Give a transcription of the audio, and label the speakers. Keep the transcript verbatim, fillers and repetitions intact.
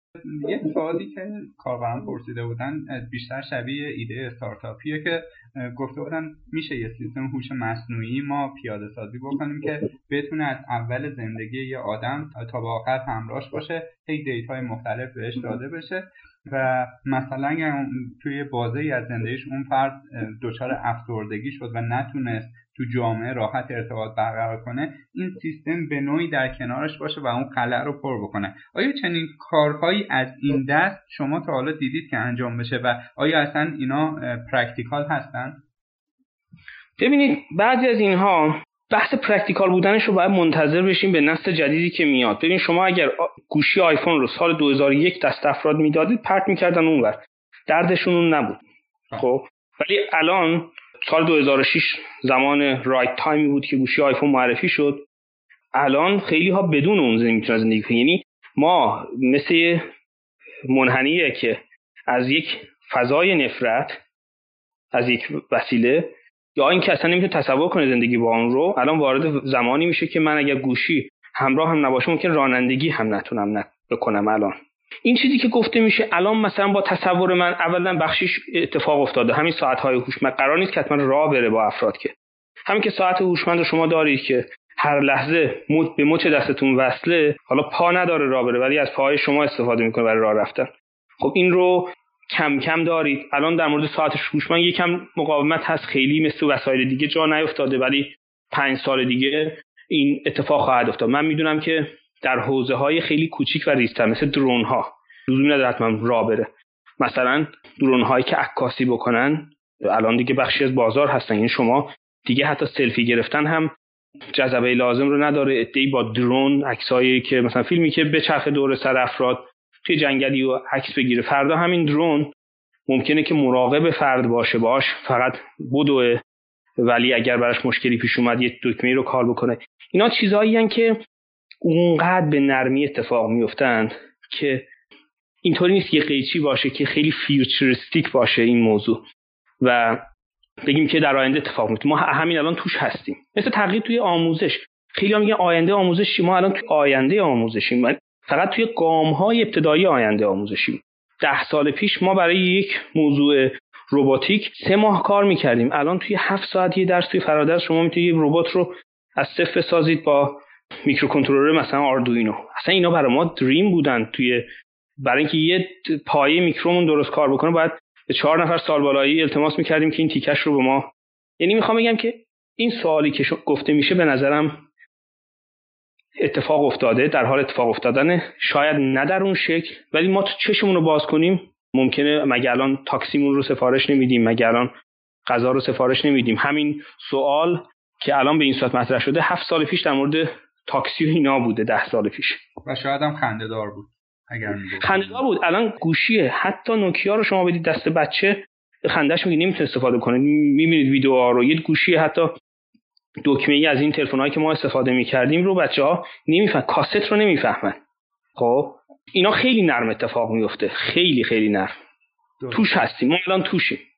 Speaker 1: یه سوالی که کاربران پرسیده بودن بیشتر شبیه ایده استارتاپیه که گفته بودن میشه یه سیستم هوش مصنوعی ما پیاده سازی بکنیم که بتونه از اول زندگی یه آدم تا به آخر همراهش باشه، هی دیتاهای مختلف بهش داده بشه و مثلا توی بازه‌ای از زندگیش اون فرد دچار افسردگی شد و نتونست تو جامعه راحت ارتباط برقرار کنه، این سیستم به نوعی در کنارش باشه و اون خلأ رو پر بکنه. آیا چنین کارهایی از این دست شما تا حالا دیدید که انجام بشه و آیا اصلا اینا پرکتیکال هستن؟
Speaker 2: ببینید بعضی از اینها بحث پرکتیکال بودنش رو باید منتظر بشیم به نسل جدیدی که میاد. ببین شما اگر گوشی آیفون رو سال دو هزار و یک دست افراد میدادید پرت میکردن اونور، دردشون اون نبود. خب ولی الان سال دو هزار و شش زمان رایت تایمی بود که گوشی آیفون معرفی شد. الان خیلی ها بدون اون میتونن زندگی کنن. یعنی ما مثل منحنیه که از یک فضای نفرت از یک وسیله یا این که اصلا نمیتونه تصور کنه زندگی با اون رو، الان وارد زمانی میشه که من اگر گوشی همراه هم نباشه ممکن رانندگی هم نتونم بکنم. الان این چیزی که گفته میشه الان مثلا با تصور من اولا بخشیش اتفاق افتاده، همین ساعت‌های هوشمند قرار نیست که حتما راه بره با افراد، که همین که ساعت هوشمند رو شما دارید که هر لحظه مد به مچ دستتون وصله، حالا پا نداره راه بره ولی از پاهای شما استفاده میکنه برای راه رفتن. خب این رو کم کم دارید. الان در مورد ساعت هوشمند یکم مقاومت هست، خیلی مثل وسایل دیگه جا نیفتاده ولی پنج سال دیگه این اتفاق خواهد افتاد. من میدونم که در حوزه‌های خیلی کوچیک و ریزتر مثل درون‌ها لزومی نداره حتما راه بره، مثلا درون‌هایی که عکاسی بکنن الان دیگه بخشی از بازار هستن. این شما دیگه حتی سلفی گرفتن هم جذبه لازم رو نداره. ادعی با درون عکسایی که مثلا فیلمی که به چرخ دور سر افراد توی جنگلی و عکس بگیره، فردا همین درون ممکنه که مراقب فرد باشه، باش فقط بدوه ولی اگر براش مشکلی پیش اومد یه دکمه‌ای رو کار بکنه. اینا چیزایی هستن که اونقدر به نرمی اتفاق میفتن که اینطوری نیست یه قیچی باشه که خیلی فیوچریستیک باشه این موضوع و بگیم که در آینده اتفاق میفته. ما همین الان توش هستیم. مثل تغییر توی آموزش، خیلی هم میگن آینده آموزشی، ما الان توی آینده آموزشیم، فقط توی گام‌های ابتدایی آینده آموزشیم. ده سال پیش ما برای یک موضوع روباتیک سه ماه کار میکردیم، الان توی هفت ساعت یه درس توی فرادرس شما میتونید یه ربات رو از صفر بسازید با میکروکنترلر مثلا آردوینو. اصلا اینا برای ما دریم بودن. توی برای اینکه یه پایه میکرومون درست کار بکنه باید به چهار نفر سال بالایی التماس میکردیم که این تیکش رو به ما. یعنی میخوام بگم که این سوالی که گفته میشه به نظرم اتفاق افتاده، در حال اتفاق افتادنه، شاید نه در اون شکل ولی ما تو چشمون رو باز کنیم ممکنه. مگه الان تاکسیمون رو سفارش نمیدیم؟ مگه الان غذا رو سفارش نمیدیم؟ همین سوال که الان به این صورت مطرح شده هفت سال پیش در مورد تاکسی و اینا بوده، ده سال پیش
Speaker 1: و شاید هم خنده‌دار بود. اگر میگه
Speaker 2: خنده‌دار بود، الان گوشیه. حتی نوکیا رو شما بدید دست بچه خنده‌اش میگه نمیتونه استفاده کنه. میبینید ویدیوها رو، یه گوشیه حتی دکمه‌ای از این تلفن‌هایی که ما استفاده می‌کردیم رو بچه‌ها نمی‌فهمن، کاست رو نمی‌فهمن. خب اینا خیلی نرم اتفاق میفته، خیلی خیلی نرم. توش هستیم، ما الان توشیم.